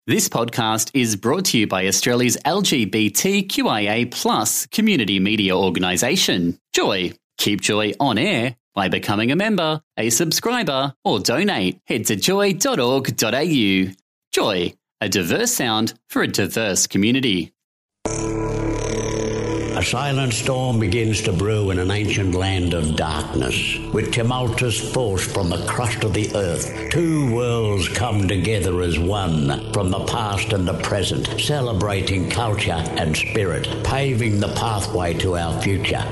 This podcast is brought to you by Australia's LGBTQIA+ community media organisation, Joy. Keep Joy on air by becoming a member, a subscriber, or donate. Head to joy.org.au. Joy, a diverse sound for a diverse community. A silent storm begins to brew in an ancient land of darkness. With tumultuous force from the crust of the earth, two worlds come together as one, from the past and the present, celebrating culture and spirit, paving the pathway to our future.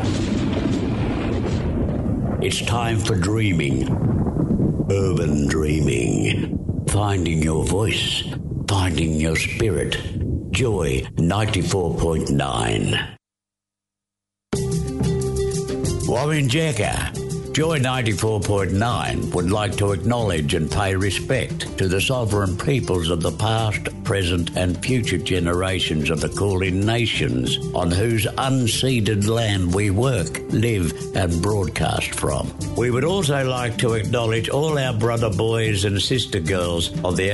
It's time for dreaming. Urban dreaming. Finding your voice. Finding your spirit. Joy 94.9. Wawinjeka, Joy 94.9 would like to acknowledge and pay respect to the sovereign peoples of the past, present and future generations of the Kulin nations on whose unceded land we work, live and broadcast from. We would also like to acknowledge all our brother boys and sister girls of the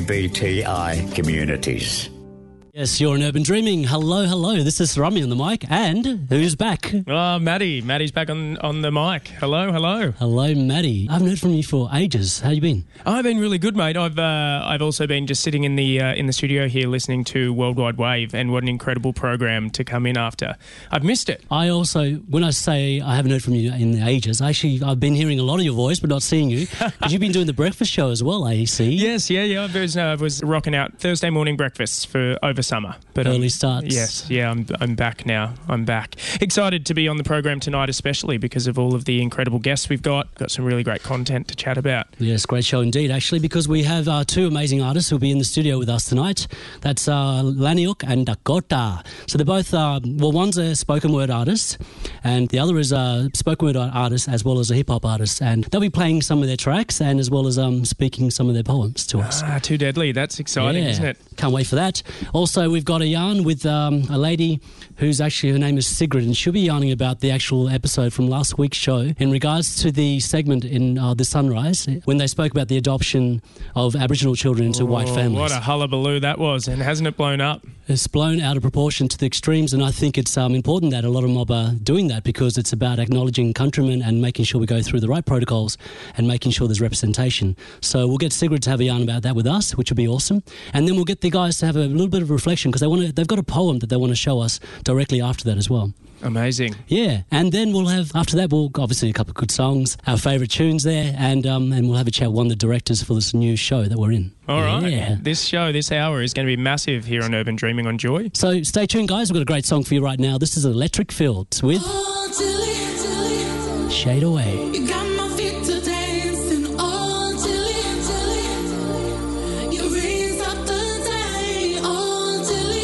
LGBTI communities. Yes, you're in Urban Dreaming. Hello, hello. This is Rami on the mic. And who's back? Oh, Maddie. Maddie's back on the mic. Hello, hello. Hello, Maddie. I haven't heard from you for ages. How you been? I've been really good, mate. I've also been just sitting in the studio here listening to Worldwide Wave, and what an incredible program to come in after. I've missed it. I also, when I say I haven't heard from you in ages, actually I've been hearing a lot of your voice but not seeing you. Because you've been doing the breakfast show as well, I see. Yes, yeah. I was rocking out Thursday morning breakfasts for over summer. But early starts. Yes, yeah, I'm back now. I'm back. Excited to be on the program tonight, especially because of all of the incredible guests we've got. Got some really great content to chat about. Yes, great show indeed, actually, because we have two amazing artists who'll be in the studio with us tonight. That's Laniuk and Dakota. So they're both, one's a spoken word artist and the other is a spoken word artist as well as a hip-hop artist. And they'll be playing some of their tracks and as well as speaking some of their poems to us. Too deadly. That's exciting, isn't it? Can't wait for that. Also, we've got a yarn with a lady who's actually, her name is Sigrid, and she'll be yarning about the actual episode from last week's show in regards to the segment in The Sunrise when they spoke about the adoption of Aboriginal children into white families. What a hullabaloo that was, and hasn't it blown up? It's blown out of proportion to the extremes, and I think it's important that a lot of mob are doing that because it's about acknowledging countrymen and making sure we go through the right protocols and making sure there's representation. So we'll get Sigrid to have a yarn about that with us, which will be awesome, and then we'll get the guys to have a little bit of reflection because they've got a poem that they want to show us directly after that as well. Amazing. Yeah, and then we'll have, after that, we'll obviously a couple of good songs, our favourite tunes there, and we'll have a chat with one of the directors for this new show that we're in. All right. Yeah. This hour is going to be massive here on Urban Dreaming on Joy. So stay tuned, guys. We've got a great song for you right now. This is Electric Fields with Shade Away. You got my feet to dancing all chilly. You raise up the day all chilly.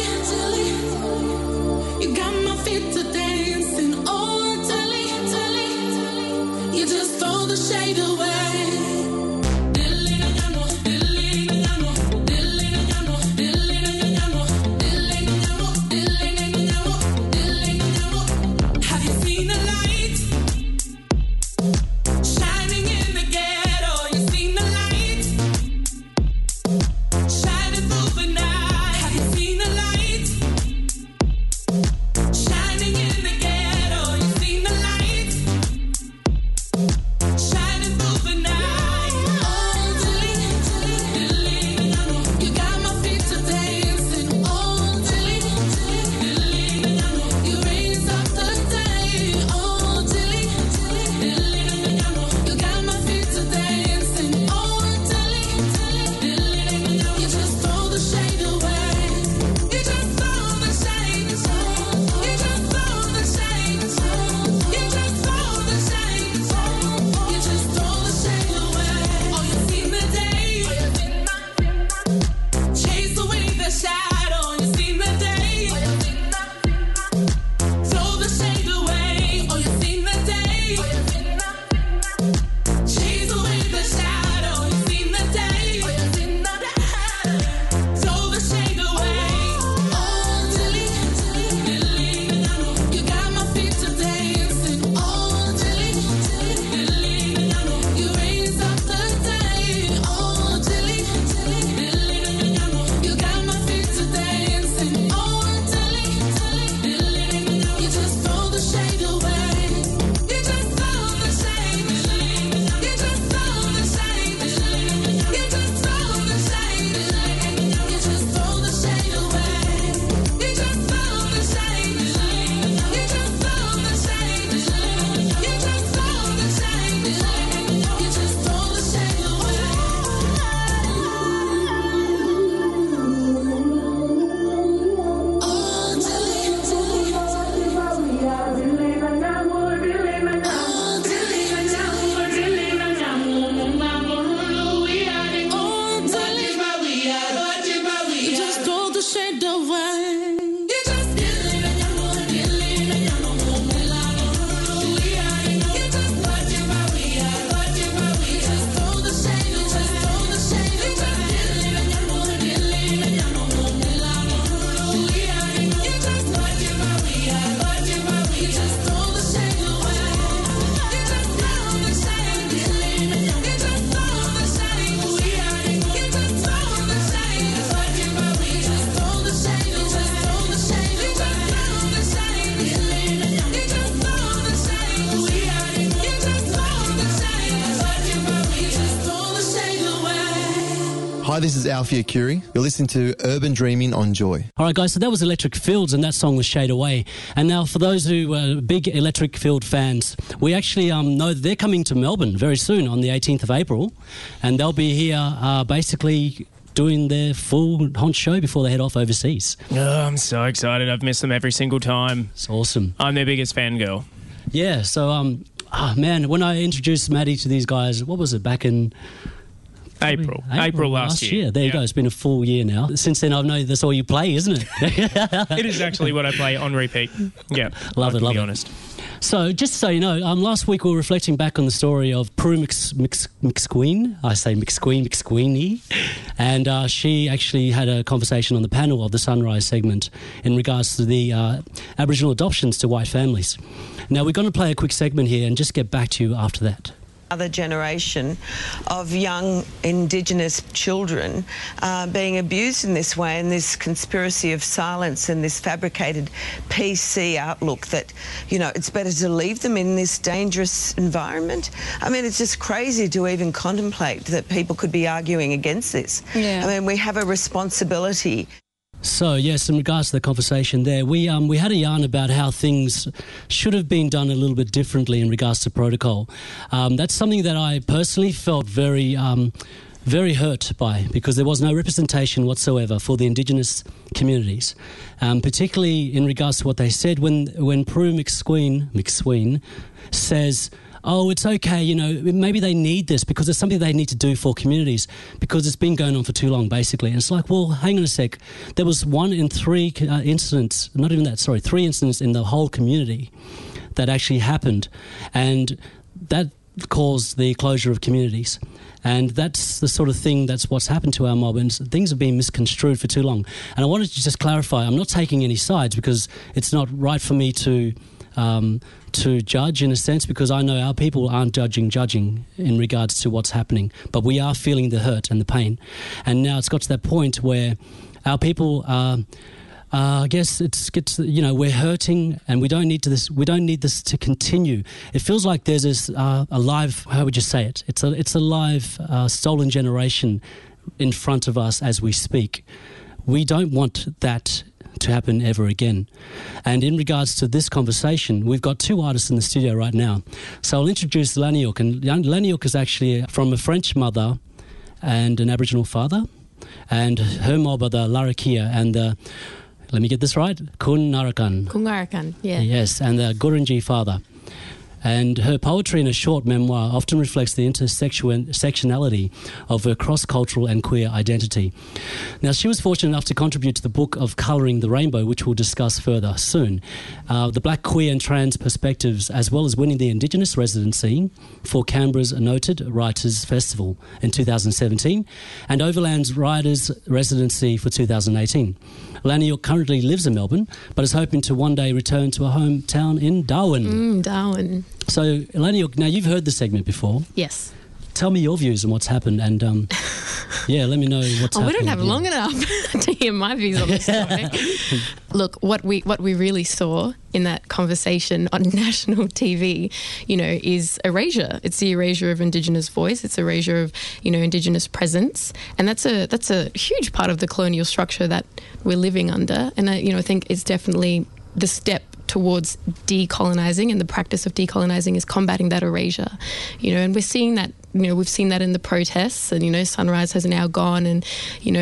You got my feet to dancing all chilly. You just throw the shade away. Have you seen the light? shade away. You just Hi, this is Alfia Curie. You're listening to Urban Dreaming on Joy. All right, guys, so that was Electric Fields, and that song was Shade Away. And now, for those who are big Electric Field fans, we actually know that they're coming to Melbourne very soon on the 18th of April, and they'll be here basically doing their full haunch show before they head off overseas. Oh, I'm so excited. I've missed them every single time. It's awesome. I'm their biggest fangirl. Yeah, so, man, when I introduced Maddie to these guys, what was it, back in... April last year. There you go. It's been a full year now. Since then, I know that's all you play, isn't it? It is actually what I play on repeat. Yeah. Love it. To be honest. So, just so you know, last week we were reflecting back on the story of Prue McSqueen. I say McSqueenie. And she actually had a conversation on the panel of the Sunrise segment in regards to the Aboriginal adoptions to white families. Now, we're going to play a quick segment here and just get back to you after that. Other generation of young Indigenous children being abused in this way, and this conspiracy of silence and this fabricated PC outlook that, you know, it's better to leave them in this dangerous environment. I mean, it's just crazy to even contemplate that people could be arguing against this. Yeah. I mean, we have a responsibility. So, yes, in regards to the conversation there, we had a yarn about how things should have been done a little bit differently in regards to protocol. That's something that I personally felt very hurt by, because there was no representation whatsoever for the Indigenous communities, particularly in regards to what they said when Prue McSween says, oh, it's okay, you know, maybe they need this because it's something they need to do for communities because it's been going on for too long, basically. And it's like, well, hang on a sec. There was 1 in 3 incidents, not even that, sorry, 3 incidents in the whole community that actually happened. And that caused the closure of communities. And that's the sort of thing, that's what's happened to our mob, and things have been misconstrued for too long. And I wanted to just clarify, I'm not taking any sides because it's not right for me to judge in a sense, because I know our people aren't judging in regards to what's happening, but we are feeling the hurt and the pain. And now it's got to that point where our people I guess we're hurting, and we don't need this to continue. It feels like there's this a live, how would you say it? It's a live stolen generation in front of us as we speak. We don't want that to happen ever again. And in regards to this conversation, we've got 2 artists in the studio right now. So I'll introduce Laniuk. And Laniuk is actually from a French mother and an Aboriginal father. And her mob are the Larrakia and the, let me get this right, Kungarakan, yeah. Yes, and the Gurindji father. And her poetry in a short memoir often reflects the intersectionality of her cross-cultural and queer identity. Now, she was fortunate enough to contribute to the book of Colouring the Rainbow, which we'll discuss further soon. The Black, Queer and Trans perspectives, as well as winning the Indigenous residency for Canberra's Noted Writers Festival in 2017 and Overland's Writers Residency for 2018. Laniuk currently lives in Melbourne, but is hoping to one day return to her hometown in Darwin. Darwin. So, Laniuk, now you've heard the segment before. Yes. Tell me your views on what's happened, and let me know what's happening. We don't have long enough to hear my views on this topic. Look, what we really saw in that conversation on national TV, is erasure. It's the erasure of Indigenous voice. It's erasure of, Indigenous presence, and that's a huge part of the colonial structure that we're living under. And I think it's definitely the step towards decolonising, and the practice of decolonising is combating that erasure, and we're seeing that, we've seen that in the protests, and, Sunrise has now gone and,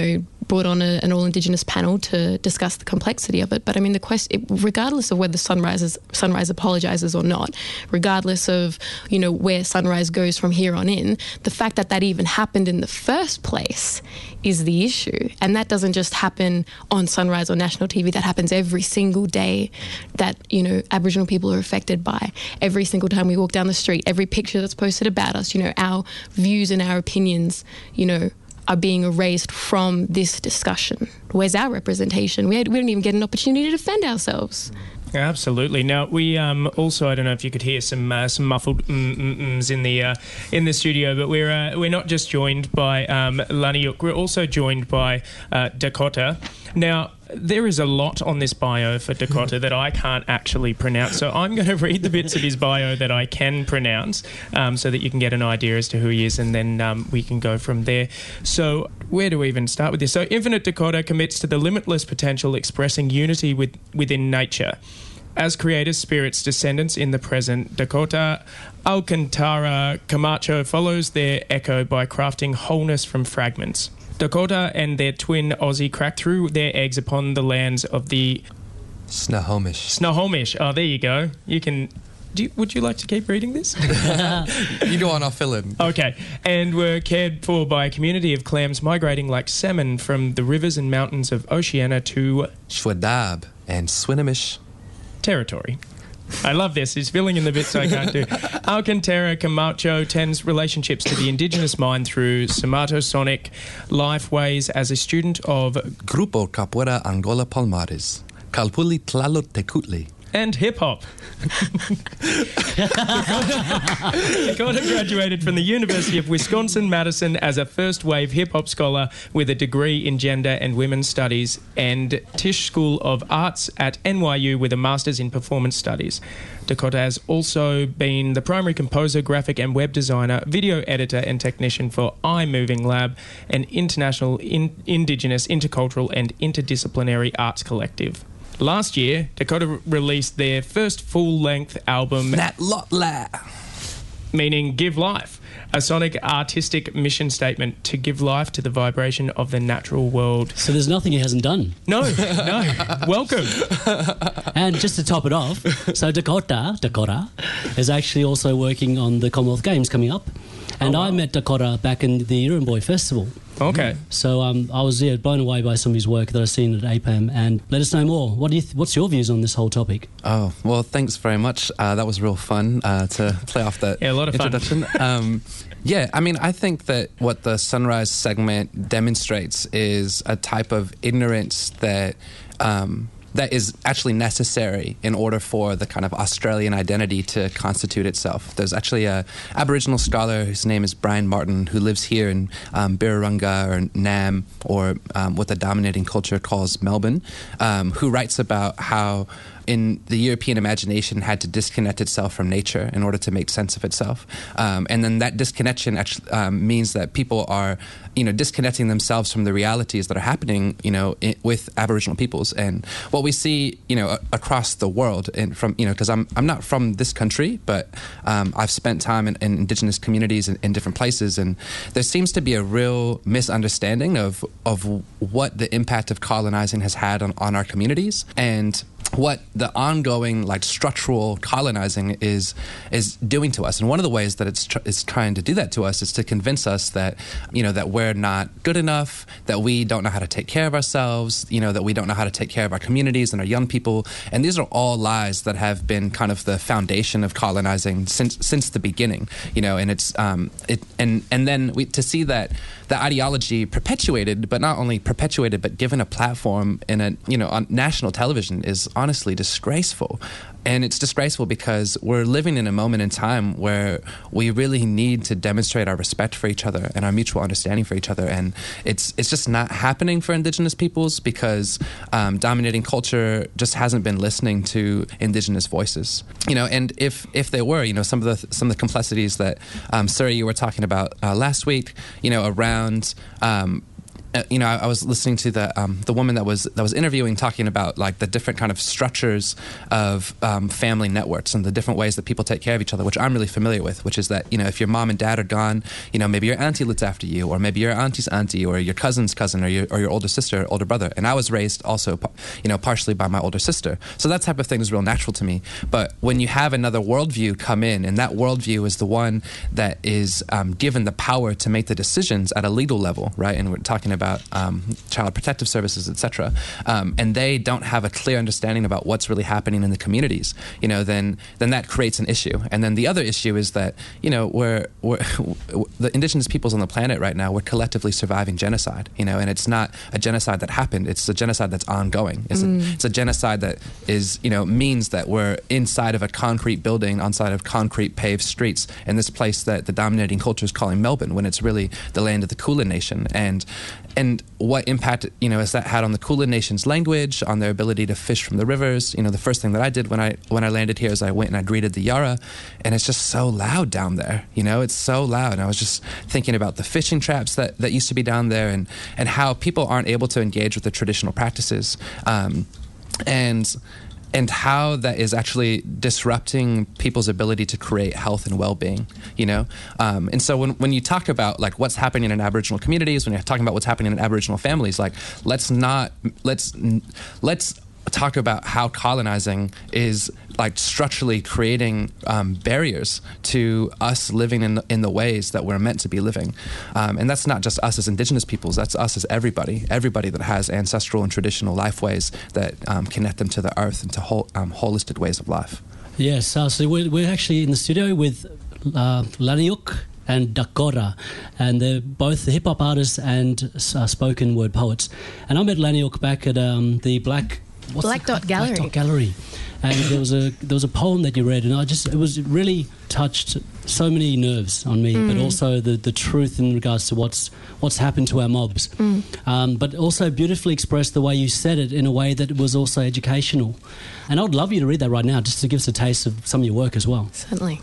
brought on an all-Indigenous panel to discuss the complexity of it. But I mean, the question, regardless of whether Sunrise apologises or not, regardless of, you know, where Sunrise goes from here on in, the fact that that even happened in the first place is the issue. And that doesn't just happen on Sunrise or national TV. That happens every single day that, you know, Aboriginal people are affected by. Every single time we walk down the street, every picture that's posted about us, you know, our views and our opinions, you know, are being erased from this discussion. Where's our representation? We don't even get an opportunity to defend ourselves. Absolutely. Now, we also, I don't know if you could hear some muffled ms in the studio, but we're not just joined by Laniuk, we're also joined by Dakota. Now, there is a lot on this bio for Dakota that I can't actually pronounce, so I'm going to read the bits of his bio that I can pronounce so that you can get an idea as to who he is, and then we can go from there. So where do we even start with this? So Infinite Dakota commits to the limitless potential, expressing unity within nature. As creators, spirits, descendants in the present, Dakota Alcantara Camacho follows their echo by crafting wholeness from fragments. Dakota and their twin Aussie crack through their eggs upon the lands of the Snohomish. Snohomish. Oh, there you go. You can. Would you like to keep reading this? You go on, I'll fill in. Okay. And were cared for by a community of clams migrating like salmon from the rivers and mountains of Oceania to Shwadab and Swinomish territory. I love this. He's filling in the bits I can't do. Alcantara Camacho tends relationships to the Indigenous mind through somatosonic life ways as a student of Grupo Capoeira Angola Palmares, Calpuli Tlalot Tecutli, and hip-hop. Dakota graduated from the University of Wisconsin-Madison as a first-wave hip-hop scholar with a degree in gender and women's studies, and Tisch School of Arts at NYU with a master's in performance studies. Dakota has also been the primary composer, graphic and web designer, video editor and technician for iMoving Lab, an international Indigenous, intercultural and interdisciplinary arts collective. Last year, Dakota released their first full-length album, meaning Give Life, a sonic artistic mission statement to give life to the vibration of the natural world. So there's nothing he hasn't done. No. Welcome. And just to top it off, so Dakota is actually also working on the Commonwealth Games coming up. And I met Dakota back in the Irumboy Festival. Okay. So I was blown away by some of his work that I've seen at APAM. And let us know more. What's your views on this whole topic? Oh, well, thanks very much. That was real fun to play off that a lot of introduction. Fun. Yeah, I mean, I think that what the Sunrise segment demonstrates is a type of ignorance that that is actually necessary in order for the kind of Australian identity to constitute itself. There's actually a Aboriginal scholar whose name is Brian Martin, who lives here in Birrarunga or Nam, or what the dominating culture calls Melbourne, who writes about how in the European imagination had to disconnect itself from nature in order to make sense of itself. And then that disconnection actually means that people are, disconnecting themselves from the realities that are happening, with Aboriginal peoples. And what we see, across the world, and from, because I'm not from this country, but I've spent time in Indigenous communities in different places, and there seems to be a real misunderstanding of what the impact of colonizing has had on our communities, and what the ongoing structural colonizing is doing to us. And one of the ways that it's trying to do that to us is to convince us that that we're not good enough, that we don't know how to take care of ourselves, that we don't know how to take care of our communities and our young people. And these are all lies that have been kind of the foundation of colonizing since the beginning. And it's and then to see that the ideology perpetuated, but not only perpetuated, but given a platform in on national television is honestly disgraceful. And it's disgraceful because we're living in a moment in time where we really need to demonstrate our respect for each other and our mutual understanding for each other. And it's just not happening for Indigenous peoples because dominating culture just hasn't been listening to Indigenous voices. And if they were, some of the complexities that Suri, you were talking about last week, around I was listening to the woman that was interviewing, talking about like the different kind of structures of family networks and the different ways that people take care of each other, which I'm really familiar with. Which is that, if your mom and dad are gone, maybe your auntie looks after you, or maybe your auntie's auntie, or your cousin's cousin, or your older sister, older brother. And I was raised also, partially by my older sister. So that type of thing is real natural to me. But when you have another worldview come in, and that worldview is the one that is given the power to make the decisions at a legal level, right? And we're talking about child protective services, etc. And they don't have a clear understanding about what's really happening in the communities, then that creates an issue. And then the other issue is that, we're the indigenous peoples on the planet right now, we're collectively surviving genocide, and it's not a genocide that happened. It's a genocide that's ongoing. It's a genocide that is, means that we're inside of a concrete building, inside of concrete paved streets in this place that the dominating culture is calling Melbourne, when it's really the land of the Kulin Nation. And what impact, has that had on the Kulin Nation's language, on their ability to fish from the rivers? The first thing that I did when I landed here is I went and I greeted the Yara, and it's just so loud down there. It's so loud. And I was just thinking about the fishing traps that used to be down there, and how people aren't able to engage with the traditional practices. And how that is actually disrupting people's ability to create health and well-being, And so when you talk about like what's happening in Aboriginal communities, when you're talking about what's happening in Aboriginal families, like let's talk about how colonizing is like structurally creating barriers to us living in the ways that we're meant to be living. And that's not just us as Indigenous peoples, that's us as everybody that has ancestral and traditional life ways that connect them to the earth and to holistic ways of life. Yes, so we're actually in the studio with Laniuk and Dakota, and they're both hip-hop artists and spoken word poets. And I met Laniuk back at the Black Dot Gallery, and there was a poem that you read, and it was really touched so many nerves on me, but also the truth in regards to what's happened to our mobs, but also beautifully expressed the way you said it in a way that was also educational. And I would love you to read that right now, just to give us a taste of some of your work as well. Certainly.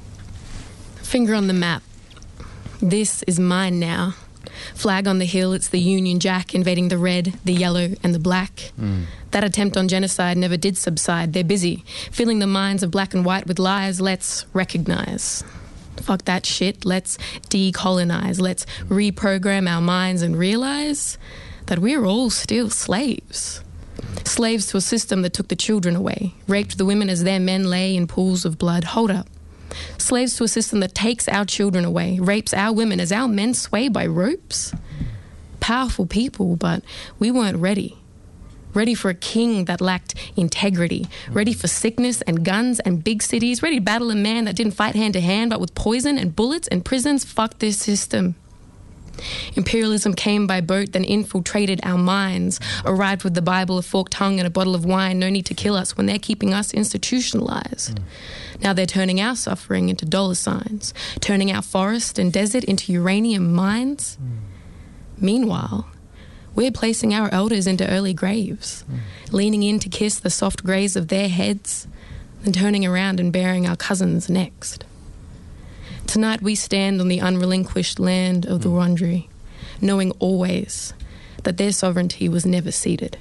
Finger on the map. This is mine now. Flag on the hill, it's the Union Jack invading the red, the yellow and the black. That attempt on genocide never did subside. They're busy filling the minds of black and white with lies. Let's recognise. Fuck that shit. Let's decolonise. Let's reprogram our minds and realise that we're all still slaves. Slaves to a system that took the children away, raped the women as their men lay in pools of blood. Hold up. Slaves to a system that takes our children away, rapes our women as our men sway by ropes. Powerful people, but we weren't ready. Ready for a king that lacked integrity. Ready for sickness and guns and big cities. Ready to battle a man that didn't fight hand to hand, but with poison and bullets and prisons. Fuck this system. Imperialism came by boat, then infiltrated our minds. Arrived with the Bible, a forked tongue and a bottle of wine. No need to kill us when they're keeping us institutionalized. Now they're turning our suffering into dollar signs. Turning our forest and desert into uranium mines. Meanwhile, we're placing our elders into early graves. Leaning in to kiss the soft greys of their heads. Then turning around and burying our cousins next. Tonight we stand on the unrelinquished land of the Wurundjeri, knowing always that their sovereignty was never ceded.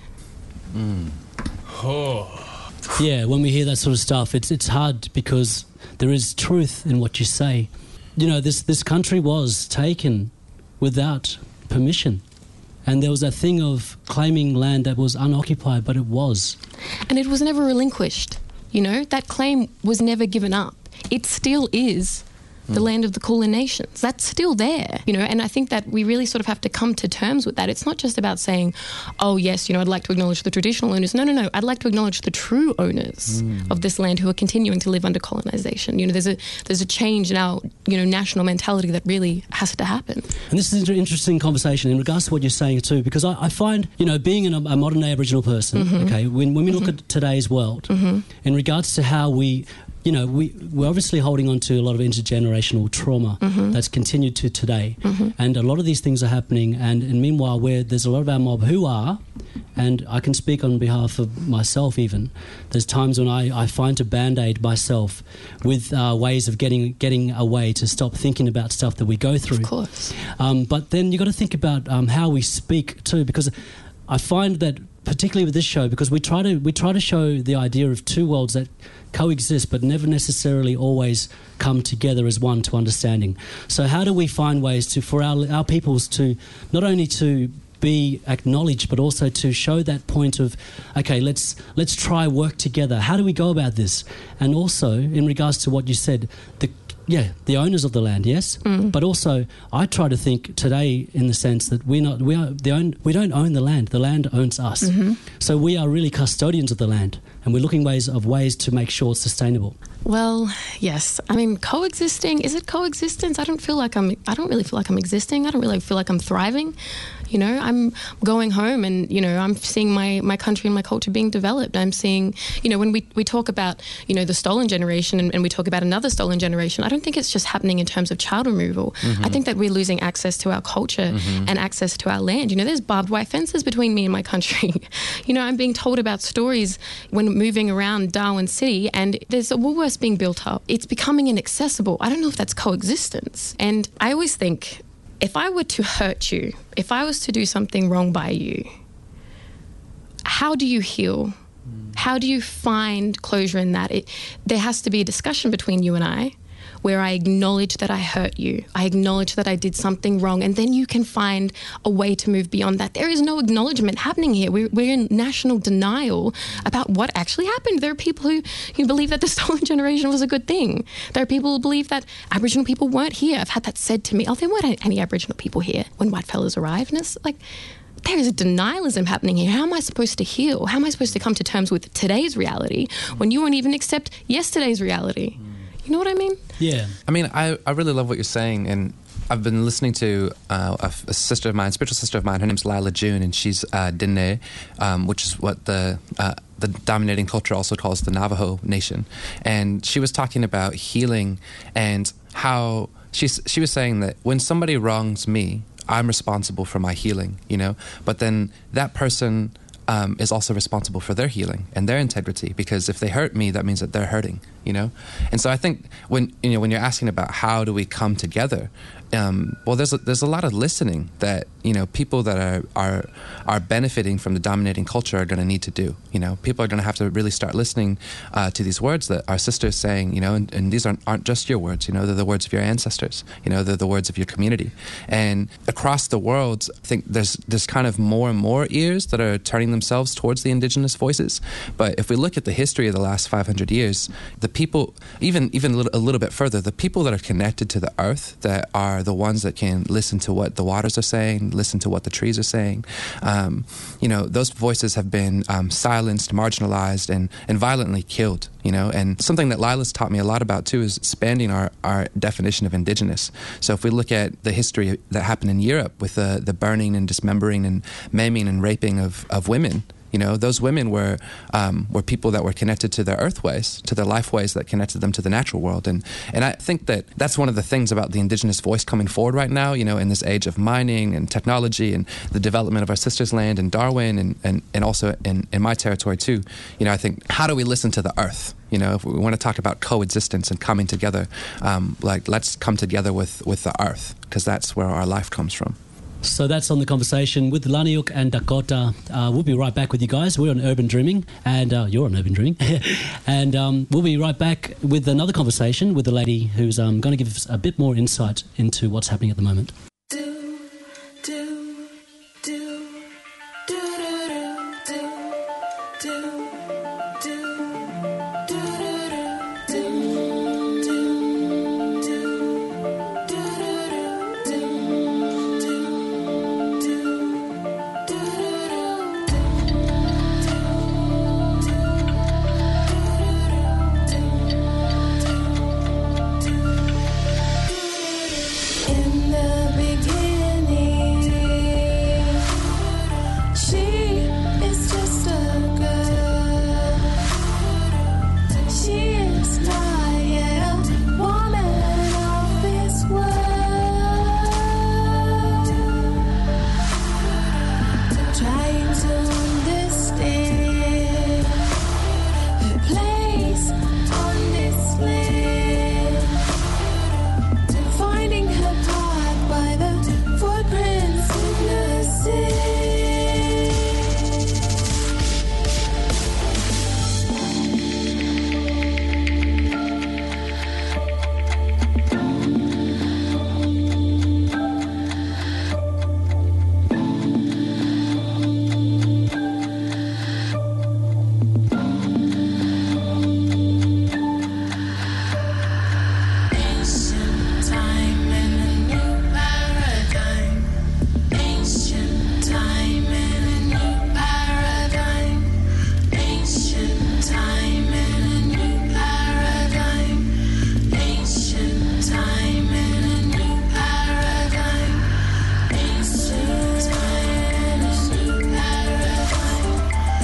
Yeah, when we hear that sort of stuff, it's hard because there is truth in what you say. This country was taken without permission. And there was that thing of claiming land that was unoccupied, but it was. And it was never relinquished. That claim was never given up. It still is the land of the Kulin Nations. That's still there, and I think that we really sort of have to come to terms with that. It's not just about saying, oh, yes, I'd like to acknowledge the traditional owners. No. I'd like to acknowledge the true owners of this land who are continuing to live under colonization. There's a change in our, national mentality that really has to happen. And this is an interesting conversation in regards to what you're saying too, because I find, being a modern day Aboriginal person, okay, when we look at today's world, in regards to how we we're obviously holding on to a lot of intergenerational trauma that's continued to today. And a lot of these things are happening. And meanwhile, there's a lot of our mob who are, and I can speak on behalf of myself even, there's times when I find to Band-Aid myself with ways of getting away to stop thinking about stuff that we go through. Of course. But then you've got to think about how we speak too, because I find that particularly with this show, because we try to show the idea of two worlds that coexist but never necessarily always come together as one to understanding. So how do we find ways for our peoples to not only to be acknowledged but also to show that point of, okay, let's try work together. How do we go about this? And also in regards to what you said, the owners of the land, yes, but also I try to think today in the sense that we don't own the land. The land owns us. So we are really custodians of the land, and we're looking ways to make sure it's sustainable. Well, yes. I mean, coexisting. Is it coexistence? I don't really feel like I'm existing. I don't really feel like I'm thriving. I'm going home and, I'm seeing my country and my culture being developed. I'm seeing, when we talk about, the stolen generation and we talk about another stolen generation, I don't think it's just happening in terms of child removal. I think that we're losing access to our culture and access to our land. There's barbed wire fences between me and my country. I'm being told about stories when moving around Darwin City and there's a Woolworths being built up. It's becoming inaccessible. I don't know if that's coexistence. And I always think, if I were to hurt you, if I was to do something wrong by you, how do you heal? How do you find closure in that? There has to be a discussion between you and I where I acknowledge that I hurt you. I acknowledge that I did something wrong, and then you can find a way to move beyond that. There is no acknowledgement happening here. We're in national denial about what actually happened. There are people who believe that the stolen generation was a good thing. There are people who believe that Aboriginal people weren't here. I've had that said to me. Oh, there weren't any Aboriginal people here when white fellas arrived. And it's like, there is a denialism happening here. How am I supposed to heal? How am I supposed to come to terms with today's reality when you won't even accept yesterday's reality? You know what I mean? Yeah. I mean, I really love what you're saying, and I've been listening to a sister of mine, spiritual sister of mine. Her name's Lila June, and she's Diné, which is what the dominating culture also calls the Navajo Nation. And she was talking about healing and how she was saying that when somebody wrongs me, I'm responsible for my healing, But then that person is also responsible for their healing and their integrity, because if they hurt me, that means that they're hurting, And so I think when you're asking about how do we come together, there's a lot of listening that people that are benefiting from the dominating culture are going to need to do. People are going to have to really start listening to these words that our sister is saying. And these aren't just your words. They're the words of your ancestors. They're the words of your community. And across the world, I think there's kind of more and more ears that are turning themselves towards the indigenous voices. But if we look at the history of the last 500 years, the people, even a little bit further, the people that are connected to the earth, that are the ones that can listen to what the waters are saying, listen to what the trees are saying. Those voices have been silenced, marginalized, and violently killed. And something that Lila's taught me a lot about too is expanding our definition of indigenous. So if we look at the history that happened in Europe with the burning and dismembering and maiming and raping of women, those women were people that were connected to their earth ways, to their life ways that connected them to the natural world. And I think that's one of the things about the indigenous voice coming forward right now, in this age of mining and technology and the development of our sisters' land in Darwin and also in my territory too. I think, how do we listen to the earth? If we want to talk about coexistence and coming together, let's come together with the earth, because that's where our life comes from. So that's on the conversation with Laniuk and Dakota. We'll be right back with you guys. We're on Urban Dreaming, and you're on Urban Dreaming. And we'll be right back with another conversation with a lady who's going to give us a bit more insight into what's happening at the moment. She is just a girl.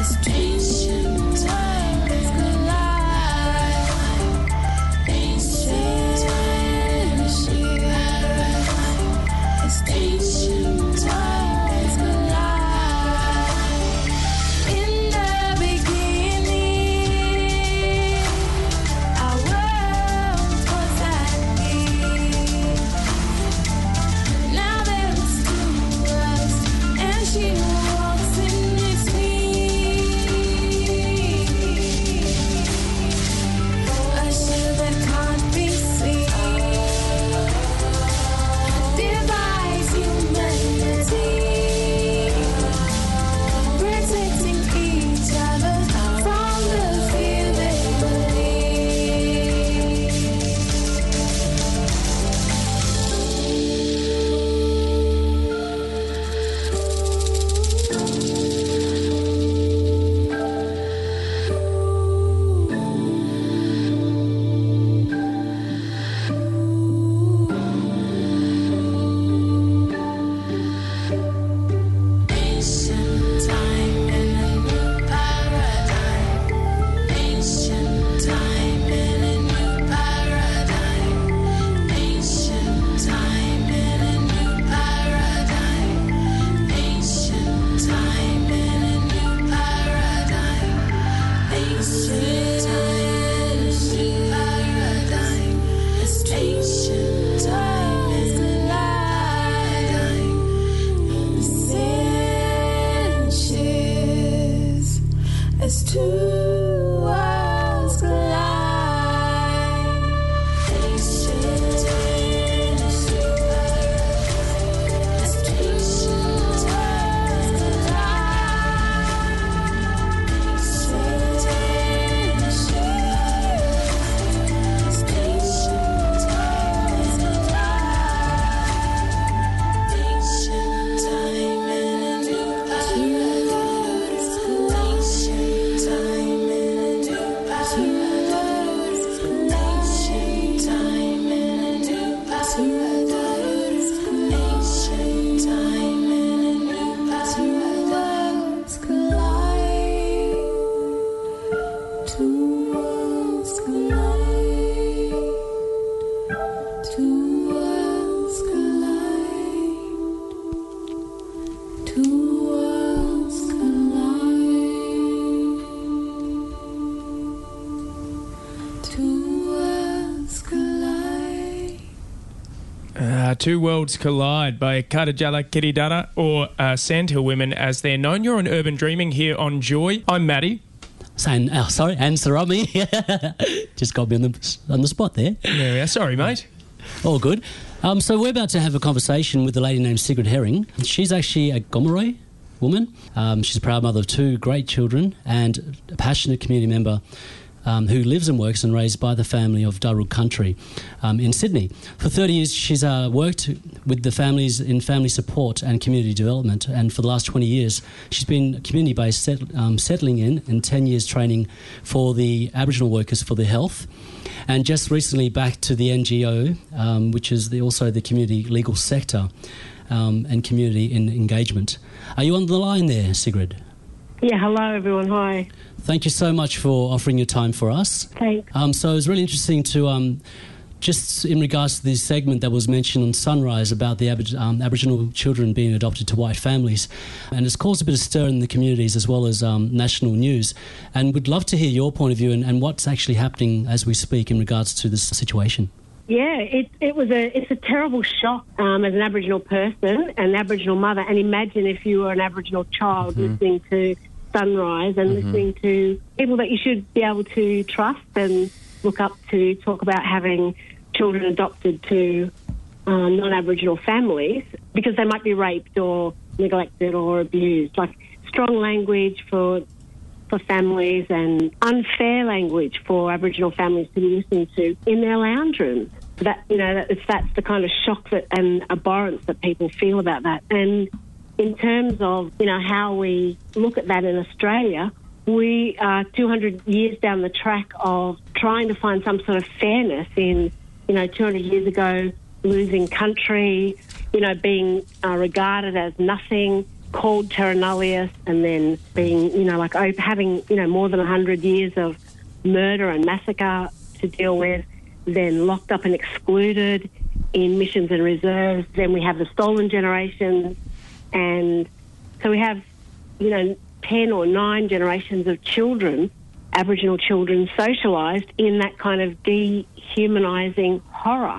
Two Worlds Collide by Kadajala Kiridara, or Sandhill Women as they're known. You're on Urban Dreaming here on Joy. I'm Maddie. And Sarami. Just got me on the spot there. There we are. Sorry, mate. All good. So we're about to have a conversation with a lady named Sigrid Herring. She's actually a Gomeroi woman. She's a proud mother of two great children and a passionate community member who lives and works and raised by the family of Darug Country in Sydney. For 30 years, she's worked with the families in family support and community development, and for the last 20 years, she's been community-based, settling in, and 10 years training for the Aboriginal workers for their health, and just recently back to the NGO, which is also the community legal sector and community engagement. Are you on the line there, Sigrid? Yeah, hello everyone, hi. Thank you so much for offering your time for us. Thanks. So it was really interesting to, just in regards to this segment that was mentioned on Sunrise about the Aboriginal children being adopted to white families, and it's caused a bit of stir in the communities as well as national news, and we'd love to hear your point of view and what's actually happening as we speak in regards to this situation. Yeah, it's a terrible shock as an Aboriginal person, an Aboriginal mother, and imagine if you were an Aboriginal child listening to Sunrise and listening to people that you should be able to trust and look up to talk about having children adopted to non-Aboriginal families because they might be raped or neglected or abused. Like strong language for families and unfair language for Aboriginal families to be listening to in their lounge rooms. That's the kind of shock and abhorrence that people feel about that. And in terms of, how we look at that in Australia, we are 200 years down the track of trying to find some sort of fairness in, 200 years ago, losing country, being regarded as nothing, called terra nullius, and then being, having, more than 100 years of murder and massacre to deal with, then locked up and excluded in missions and reserves. Then we have the stolen generations, and so we have, 10 or 9 generations of children, Aboriginal children, socialised in that kind of dehumanising horror.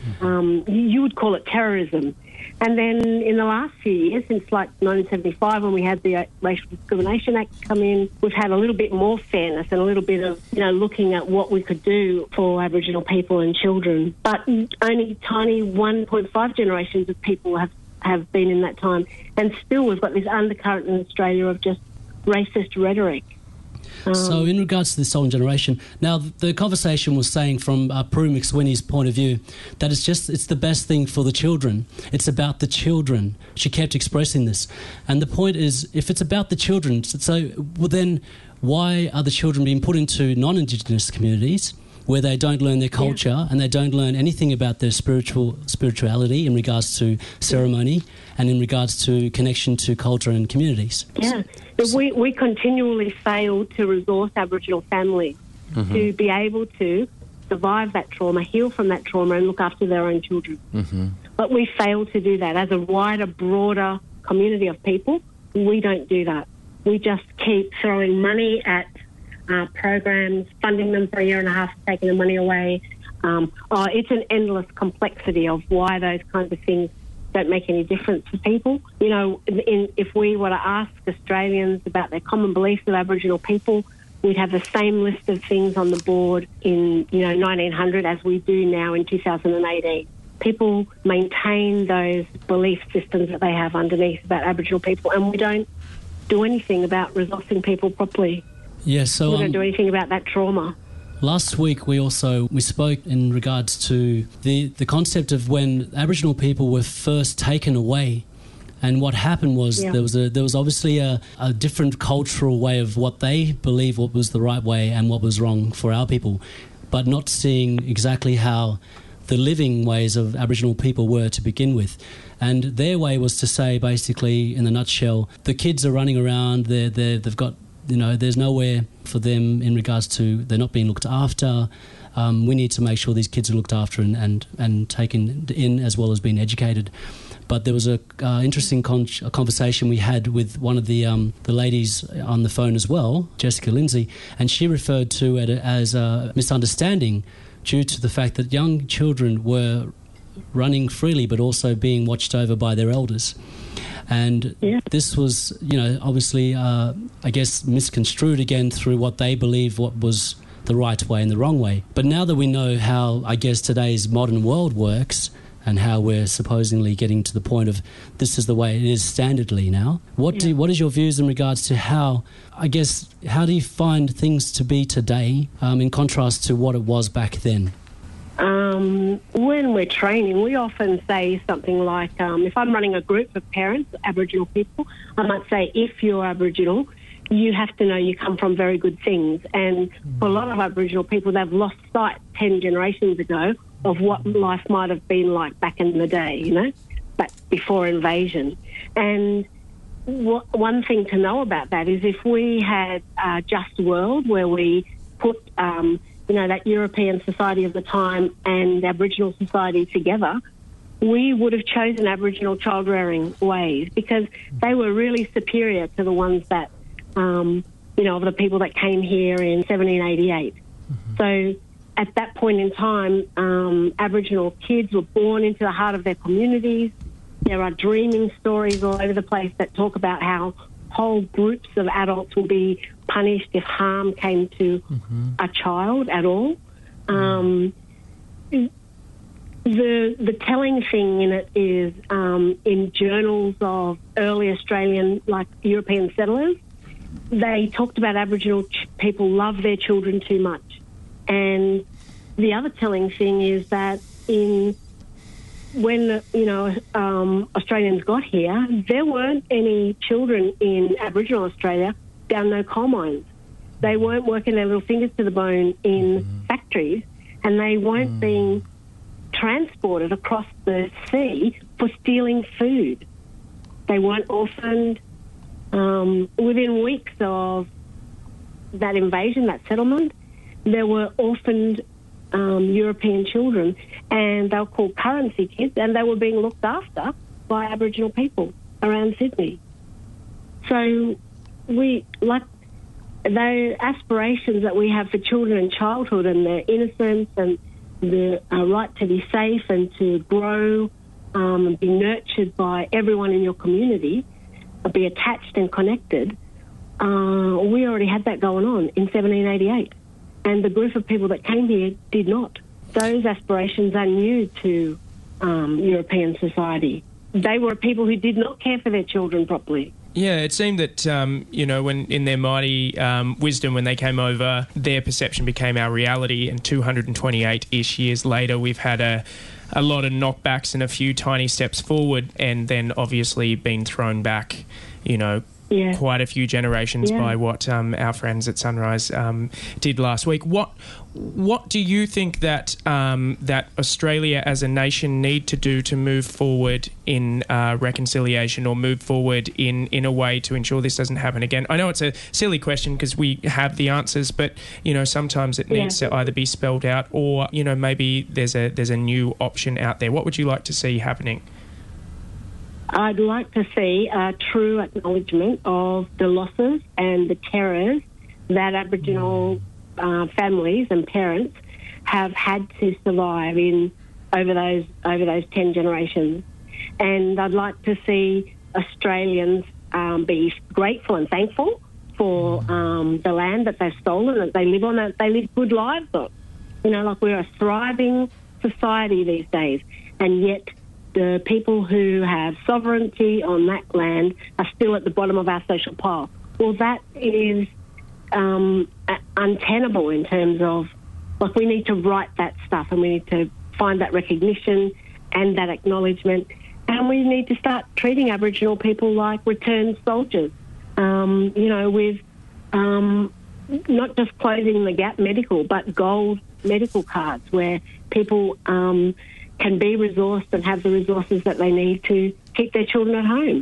You would call it terrorism. And then in the last few years, since like 1975, when we had the Racial Discrimination Act come in, we've had a little bit more fairness and a little bit of, looking at what we could do for Aboriginal people and children. But only tiny 1.5 generations of people have been in that time. And still we've got this undercurrent in Australia of just racist rhetoric. So in regards to the stolen generation, now the conversation was saying from Prue McSweeney's point of view that it's the best thing for the children. It's about the children. She kept expressing this. And the point is, if it's about the children, then why are the children being put into non-Indigenous communities where they don't learn their culture and they don't learn anything about their spirituality in regards to ceremony and in regards to connection to culture and communities? Yeah. We continually fail to resource Aboriginal families to be able to survive that trauma, heal from that trauma and look after their own children. But we fail to do that. As a wider, broader community of people, we don't do that. We just keep throwing money at programs, funding them for a year and a half, taking the money away. It's an endless complexity of why those kinds of things don't make any difference for people. If we were to ask Australians about their common beliefs of Aboriginal people, we'd have the same list of things on the board in 1900 as we do now in 2018. People maintain those belief systems that they have underneath about Aboriginal people, and we don't do anything about resourcing people properly. Yeah, so we don't do anything about that trauma. Last week we spoke in regards to the concept of when Aboriginal people were first taken away, and what happened was there was obviously a different cultural way of what they believed what was the right way and what was wrong for our people, but not seeing exactly how the living ways of Aboriginal people were to begin with. And their way was to say, basically, in a nutshell, the kids are running around, they've got, there's nowhere for them in regards to they're not being looked after. We need to make sure these kids are looked after and taken in as well as being educated. But there was a interesting conversation we had with one of the ladies on the phone as well, Jessica Lindsay, and she referred to it as a misunderstanding due to the fact that young children were running freely but also being watched over by their elders. And this was, obviously, I guess, misconstrued again through what they believe what was the right way and the wrong way. But now that we know how, I guess, today's modern world works and how we're supposedly getting to the point of this is the way it is standardly now, what is your views in regards to how do you find things to be today in contrast to what it was back then? When we're training, we often say something like, if I'm running a group of parents, Aboriginal people, I might say, if you're Aboriginal, you have to know you come from very good things. And for a lot of Aboriginal people, they've lost sight 10 generations ago of what life might have been like back in the day, back before invasion. And one thing to know about that is if we had a just world where we put that European society of the time and Aboriginal society together, we would have chosen Aboriginal child rearing ways because they were really superior to the ones that, of the people that came here in 1788. So at that point in time, Aboriginal kids were born into the heart of their communities. There are dreaming stories all over the place that talk about how whole groups of adults will be punished if harm came to a child at all. The telling thing in it is in journals of early Australian, like European settlers, they talked about Aboriginal people love their children too much. And the other telling thing is that when Australians got here, there weren't any children in Aboriginal Australia down no coal mines. They weren't working their little fingers to the bone in factories, and they weren't being transported across the sea for stealing food. They weren't orphaned. within weeks of that invasion, that settlement, there were orphaned European children, and they were called currency kids, and they were being looked after by Aboriginal people around Sydney. So the aspirations that we have for children in childhood and their innocence and the right to be safe and to grow and be nurtured by everyone in your community, be attached and connected, we already had that going on in 1788. And the group of people that came here did not. Those aspirations are new to European society. They were people who did not care for their children properly. Yeah, it seemed that, when in their mighty wisdom, when they came over, their perception became our reality. And 228-ish years later, we've had a lot of knockbacks and a few tiny steps forward, and then obviously been thrown back, quite a few generations by what our friends at Sunrise did last week. What do you think that that Australia as a nation need to do to move forward in reconciliation, or move forward in a way to ensure this doesn't happen again? I know it's a silly question because we have the answers, but sometimes it needs to either be spelled out, or maybe there's a new option out there. What would you like to see happening? I'd like to see a true acknowledgement of the losses and the terrors that Aboriginal families and parents have had to survive over those 10 generations. And I'd like to see Australians be grateful and thankful for the land that they've stolen, that they live on, that they live good lives on. We're a thriving society these days, and yet the people who have sovereignty on that land are still at the bottom of our social pile. Well, that is untenable in terms of, we need to right that stuff, and we need to find that recognition and that acknowledgement, and we need to start treating Aboriginal people like returned soldiers, with not just closing the gap medical, but gold medical cards where people can be resourced and have the resources that they need to keep their children at home.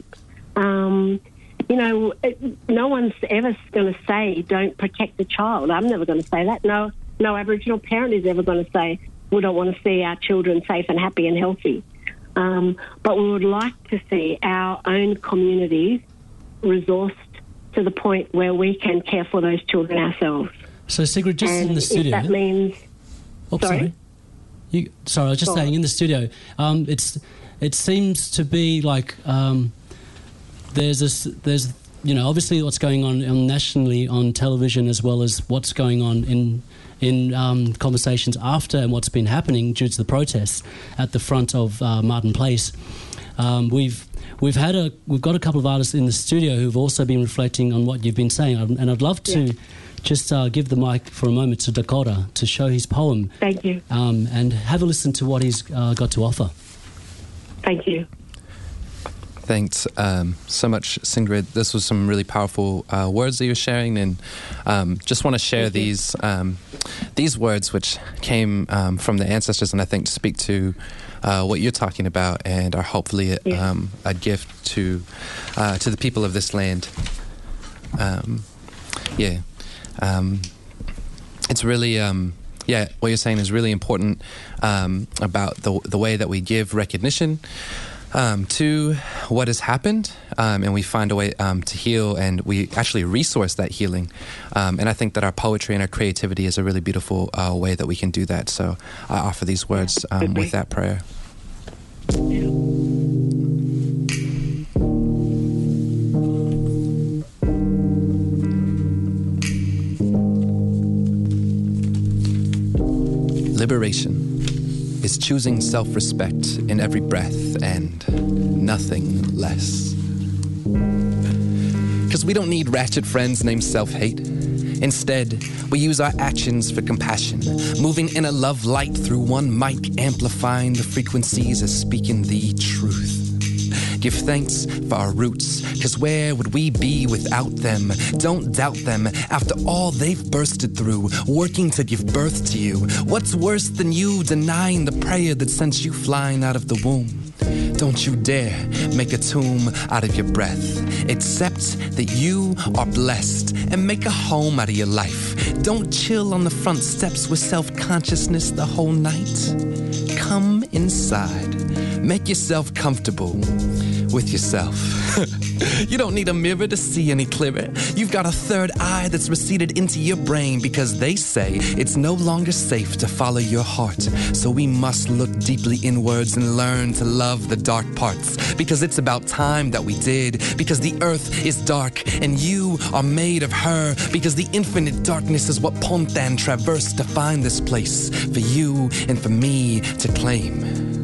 No one's ever going to say, don't protect the child. I'm never going to say that. No Aboriginal parent is ever going to say, we don't want to see our children safe and happy and healthy. But we would like to see our own communities resourced to the point where we can care for those children ourselves. So, Sigrid, just in the studio... If that means... Sorry, I was just saying, in the studio, it seems to be like there's obviously what's going on nationally on television, as well as what's going on in conversations after and what's been happening due to the protests at the front of Martin Place. We've got a couple of artists in the studio who've also been reflecting on what you've been saying, and I'd love to just give the mic for a moment to Dakota to show his poem. Thank you. And have a listen to what he's got to offer. Thank you. Thanks so much, Sigrid. This was some really powerful words that you're sharing, and just want to share these words which came from the ancestors, and I think speak to what you're talking about, and are hopefully a gift to the people of this land. It's really, what you're saying is really important about the way that we give recognition to what has happened, and we find a way to heal, and we actually resource that healing. And I think that our poetry and our creativity is a really beautiful way that we can do that. So I offer these words with that prayer. Liberation is choosing self-respect in every breath and nothing less. Because we don't need ratchet friends named self-hate. Instead, we use our actions for compassion, moving in a love light through one mic, amplifying the frequencies as speaking the truth. Give thanks for our roots, because where would we be without them? Don't doubt them after all they've bursted through, working to give birth to you. What's worse than you denying the prayer that sent you flying out of the womb? Don't you dare make a tomb out of your breath. Accept that you are blessed and make a home out of your life. Don't chill on the front steps with self-consciousness the whole night. Come inside. Make yourself comfortable with yourself. You don't need a mirror to see any clearer. You've got a third eye that's receded into your brain because they say it's no longer safe to follow your heart. So we must look deeply inwards and learn to love the dark parts, because it's about time that we did, because the earth is dark and you are made of her, because the infinite darkness is what Ponthan traversed to find this place for you and for me to claim.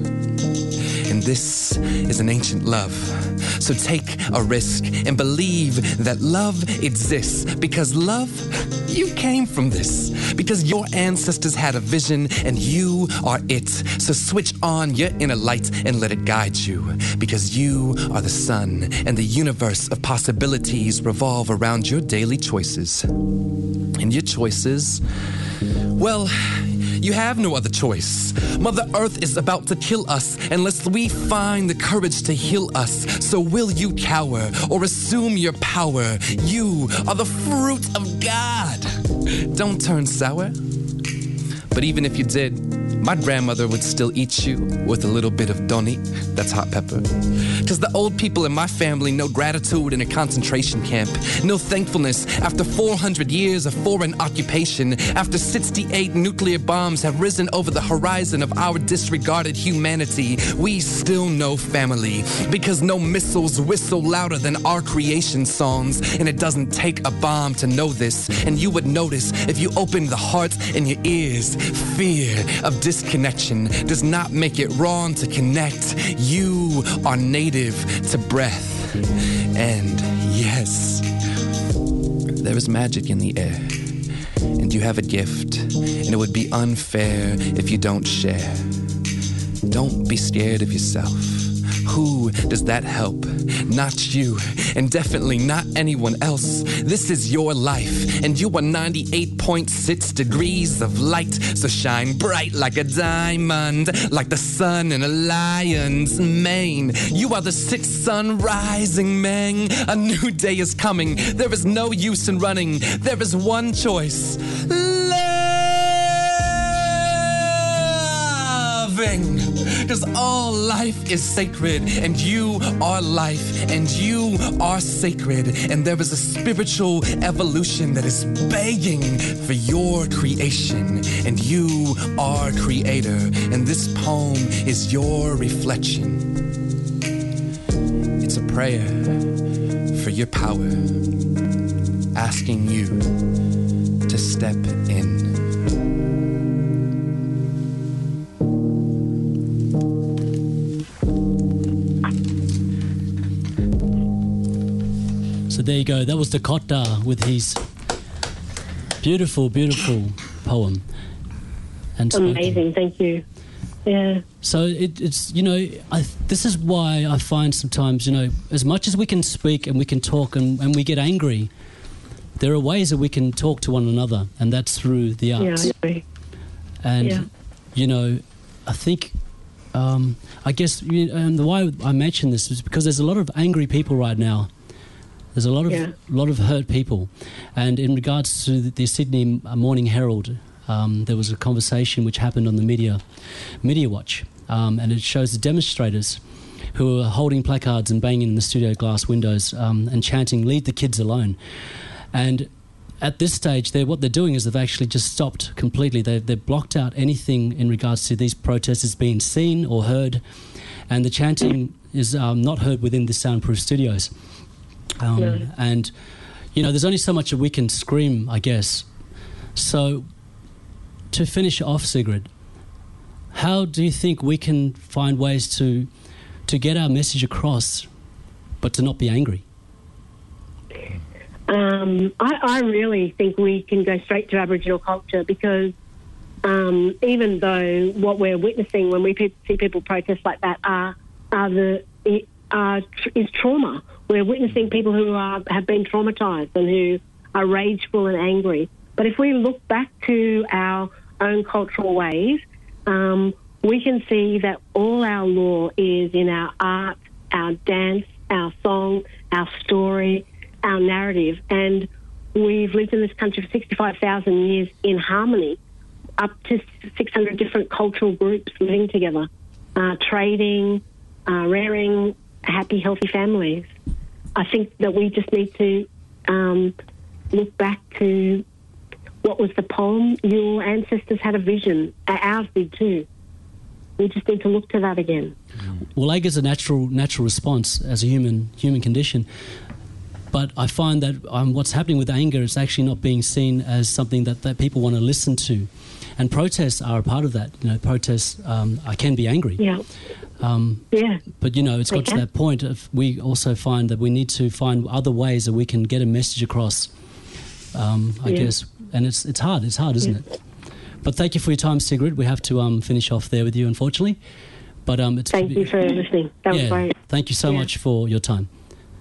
And this is an ancient love. So take a risk and believe that love exists, because love, you came from this, because your ancestors had a vision and you are it. So switch on your inner light and let it guide you, because you are the sun and the universe of possibilities revolve around your daily choices. And your choices, well, you have no other choice. Mother Earth is about to kill us unless we find the courage to heal us. So will you cower or assume your power? You are the fruit of God. Don't turn sour. But even if you did, my grandmother would still eat you with a little bit of doni, that's hot pepper. Because the old people in my family know gratitude in a concentration camp, no thankfulness after 400 years of foreign occupation, after 68 nuclear bombs have risen over the horizon of our disregarded humanity. We still know family, because no missiles whistle louder than our creation songs, and it doesn't take a bomb to know this, and you would notice if you opened the heart and your ears. Fear of disconnection does not make it wrong to connect. You are native to breath. And yes, there is magic in the air. And you have a gift, and it would be unfair if you don't share. Don't be scared of yourself. Who does that help? Not you, and definitely not anyone else. This is your life, and you are 98.6 degrees of light. So shine bright like a diamond, like the sun in a lion's mane. You are the sixth sun rising, man. A new day is coming. There is no use in running. There is one choice. Loving. Because all life is sacred, and you are life, and you are sacred, and there is a spiritual evolution that is begging for your creation, and you are creator, and this poem is your reflection. It's a prayer for your power, asking you to step in. So there you go. That was Dakota with his beautiful, beautiful poem. And amazing, thank you. Yeah. So it's you know, this is why I find sometimes, you know, as much as we can speak and we can talk and we get angry, there are ways that we can talk to one another, and that's through the arts. Yeah, I agree. And you know, I think I guess and the why I mention this is because there's a lot of angry people right now. There's a lot of hurt people, and in regards to the Sydney Morning Herald, there was a conversation which happened on the Media Watch, and it shows the demonstrators who are holding placards and banging in the studio glass windows and chanting "Leave the kids alone." And at this stage, what they're doing is they've actually just stopped completely. They've blocked out anything in regards to these protesters being seen or heard, and the chanting is not heard within the soundproof studios. And, you know, there's only so much that we can scream, I guess. So, to finish off, Sigrid, how do you think we can find ways to get our message across, but to not be angry? I really think we can go straight to Aboriginal culture, because even though what we're witnessing when we see people protest like that is trauma. We're witnessing people who have been traumatised and who are rageful and angry. But if we look back to our own cultural ways, we can see that all our law is in our art, our dance, our song, our story, our narrative. And we've lived in this country for 65,000 years in harmony, up to 600 different cultural groups living together, trading, rearing happy, healthy families. I think that we just need to look back to what was the poem. Your ancestors had a vision. Ours did too. We just need to look to that again. Well, anger is a natural response as a human condition. But I find that what's happening with anger is actually not being seen as something that people want to listen to. And protests are a part of that. Protests, I can be angry. Yeah. But, it's got to that point of we also find that we need to find other ways that we can get a message across, I guess. And it's hard. It's hard, isn't it? But thank you for your time, Sigrid. We have to finish off there with you, unfortunately. But thank you for listening. That was great. Thank you so much for your time.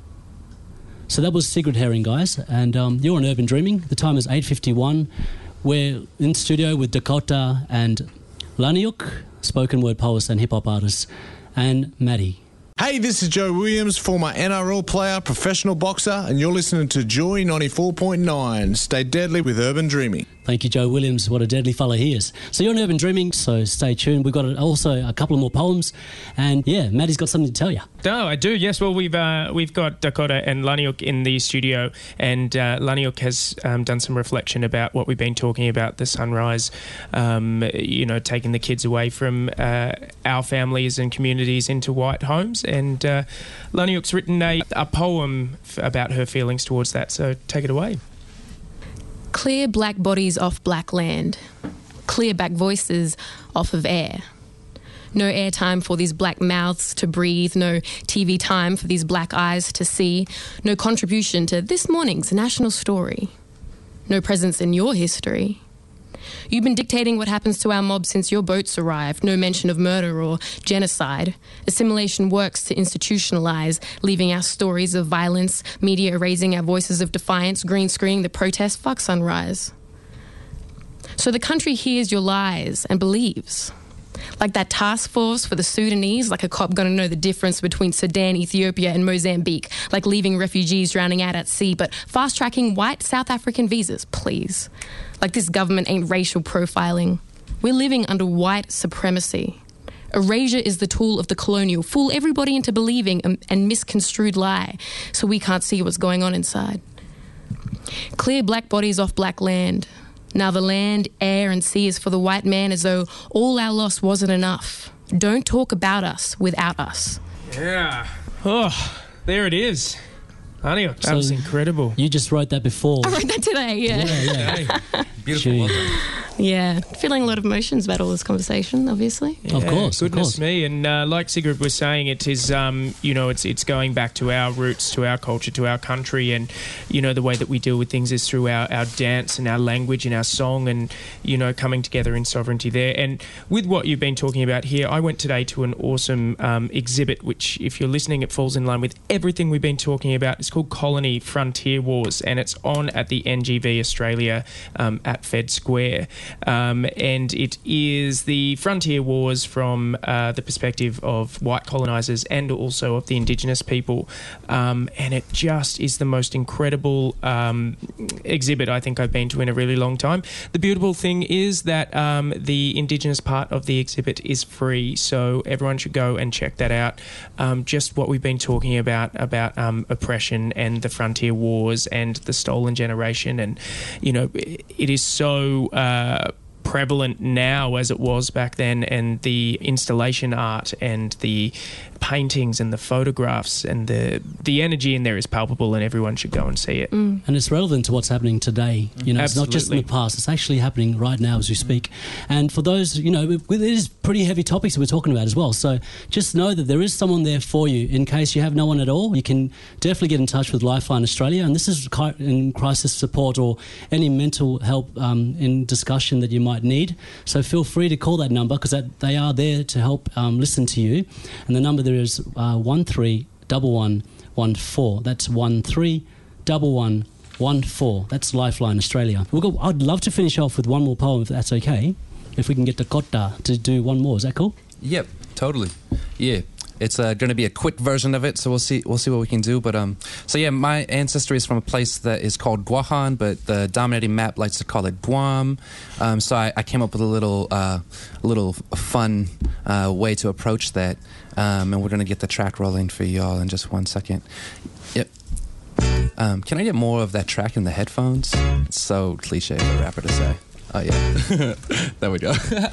So that was Sigrid Herring, guys. And you're on Urban Dreaming. The time is 8:51. We're in studio with Dakota and Laniuk, spoken word poets and hip-hop artists, and Maddie. Hey, this is Joe Williams, former NRL player, professional boxer, and you're listening to Joy 94.9. Stay deadly with Urban Dreaming. Thank you, Joe Williams. What a deadly fella he is. So you're on Urban Dreaming, so stay tuned. We've got also a couple of more poems. And, Maddie's got something to tell you. Oh, I do, yes. Well, we've got Dakota and Laniuk in the studio, and Laniuk has done some reflection about what we've been talking about, the sunrise, taking the kids away from our families and communities into white homes. And Laniuk's written a poem about her feelings towards that, so take it away. Clear black bodies off black land. Clear back voices off of air. No airtime for these black mouths to breathe. No TV time for these black eyes to see. No contribution to this morning's national story. No presence in your history. You've been dictating what happens to our mob since your boats arrived. No mention of murder or genocide. Assimilation works to institutionalize, leaving our stories of violence, media erasing our voices of defiance, green screening the protest. Fuck sunrise. So the country hears your lies and believes. Like that task force for the Sudanese, like a cop gonna know the difference between Sudan, Ethiopia and Mozambique, like leaving refugees drowning out at sea, but fast-tracking white South African visas, please. Like this government ain't racial profiling. We're living under white supremacy. Erasure is the tool of the colonial. Fool everybody into believing and misconstrued lie, so we can't see what's going on inside. Clear black bodies off black land. Now the land, air and sea is for the white man as though all our loss wasn't enough. Don't talk about us without us. Yeah. Oh, there it is. Laniuk, that was incredible. You just wrote that before. I wrote that today, yeah. Beautiful. Yeah, feeling a lot of emotions about all this conversation, obviously. Yeah, of course, goodness me. And like Sigrid was saying, it is, it's going back to our roots, to our culture, to our country, and the way that we deal with things is through our dance and our language and our song, and coming together in sovereignty there. And with what you've been talking about here, I went today to an awesome exhibit, which, if you're listening, it falls in line with everything we've been talking about. It's called Colony Frontier Wars, and it's on at the NGV Australia at Fed Square. And it is the frontier wars from the perspective of white colonisers and also of the Indigenous people. And it just is the most incredible exhibit I think I've been to in a really long time. The beautiful thing is that the Indigenous part of the exhibit is free, so everyone should go and check that out. Just what we've been talking about oppression and the frontier wars and the stolen generation, and it is so prevalent now as it was back then, and the installation art and the paintings and the photographs and the energy in there is palpable, and everyone should go and see it. And it's relevant to what's happening today. It's not just in the past, it's actually happening right now as we speak. And for those, it is pretty heavy topics that we're talking about as well, so just know that there is someone there for you. In case you have no one at all, you can definitely get in touch with Lifeline Australia, and this is in crisis support or any mental help in discussion that you might need. So feel free to call that number, because they are there to help listen to you. And the number there is 131114. That's 131114. That's Lifeline Australia. I'd love to finish off with one more poem, if that's okay. if we can get Dakota to do one more. Is that cool? Yep, totally. Yeah. It's going to be a quick version of it, so we'll see what we can do. But my ancestry is from a place that is called Guahan, but the dominating map likes to call it Guam. So I came up with a little fun way to approach that, and we're going to get the track rolling for y'all in just 1 second. Yep. Can I get more of that track in the headphones? It's so cliche for a rapper to say. Oh yeah, there we go.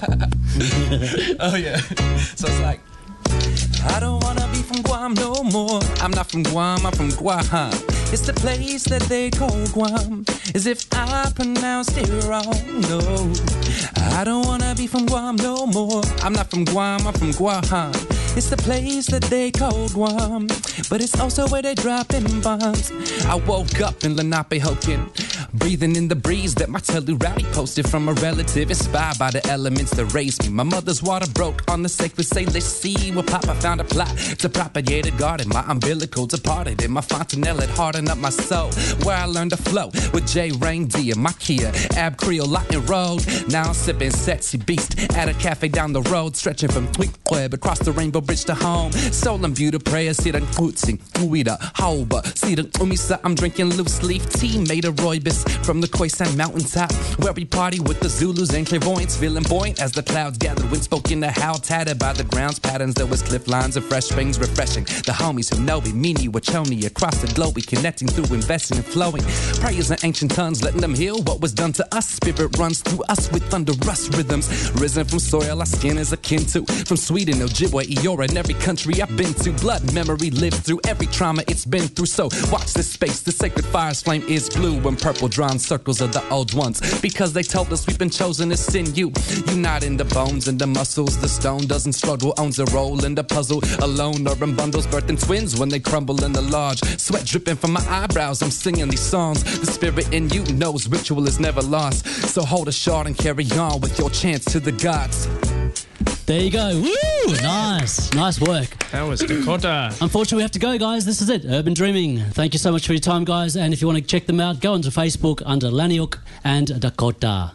Oh yeah. So it's like, I don't wanna be from Guam no more. I'm not from Guam, I'm from Guam. It's the place that they call Guam, as if I pronounced it wrong. No, I don't wanna be from Guam no more. I'm not from Guam, I'm from Guam. It's the place that they call Guam, but it's also where they dropping bombs. I woke up in Lenape, Hokin, breathing in the breeze that my Tellurati posted from a relative, inspired by the elements that raised me. My mother's water broke on the sacred Salish Sea, where Papa found a plot to propagate a garden. My umbilical departed, and my fontanelle had hardened up my soul, where I learned to flow with J. Reindeer, my Kia, Ab Creole, Latin Road. Now I'm sipping Sexy Beast at a cafe down the road, stretching from Tweetweb across the Rainbow Bridge to home. Soul and beauty prayer, see the Kutsing, Uida, Hauba, see the Umisa. I'm drinking loose leaf tea made of rooibos from the Khoisan mountaintop, where we party with the Zulus and clairvoyants, feeling buoyant as the clouds gathered. When spoken to howl, tattered by the ground's patterns, there was cliff lines and fresh springs refreshing. The homies who know me, Mini, Wachoni, across the globe, we connecting through investing and flowing. Prayers in ancient tongues, letting them heal what was done to us. Spirit runs through us with thunderous rhythms, risen from soil our skin is akin to. From Sweden, Ojibwe, Eora, and every country I've been to. Blood memory lives through every trauma it's been through. So watch this space, the sacred fire's flame is blue and purple, drawn circles of the old ones, because they told us we've been chosen to sinew. Unite in the bones and the muscles. The stone doesn't struggle, owns a role in the puzzle. Alone, urban bundles birthing twins when they crumble in the large. Sweat dripping from my eyebrows, I'm singing these songs. The spirit in you knows ritual is never lost. So hold a shard and carry on with your chants to the gods. There you go. Woo! Nice work. That was Dakota. Unfortunately, we have to go, guys. This is it. Urban Dreaming. Thank you so much for your time, guys. And if you want to check them out, go onto Facebook under Laniuk and Dakota.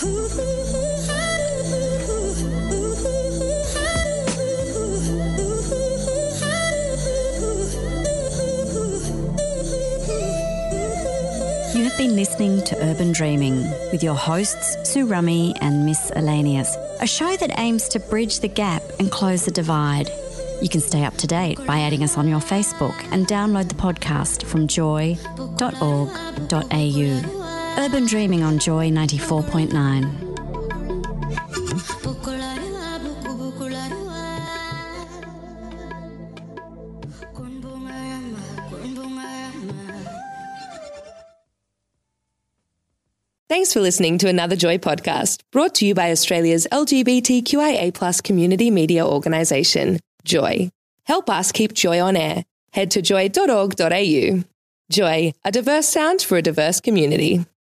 You have been listening to Urban Dreaming with your hosts, Sue Rummy and Miss Elanius, a show that aims to bridge the gap and close the divide. You can stay up to date by adding us on your Facebook and download the podcast from joy.org.au. Urban Dreaming on Joy 94.9. Thanks for listening to another Joy podcast, brought to you by Australia's LGBTQIA+ community media organisation, Joy. Help us keep Joy on air. Head to joy.org.au. Joy, a diverse sound for a diverse community.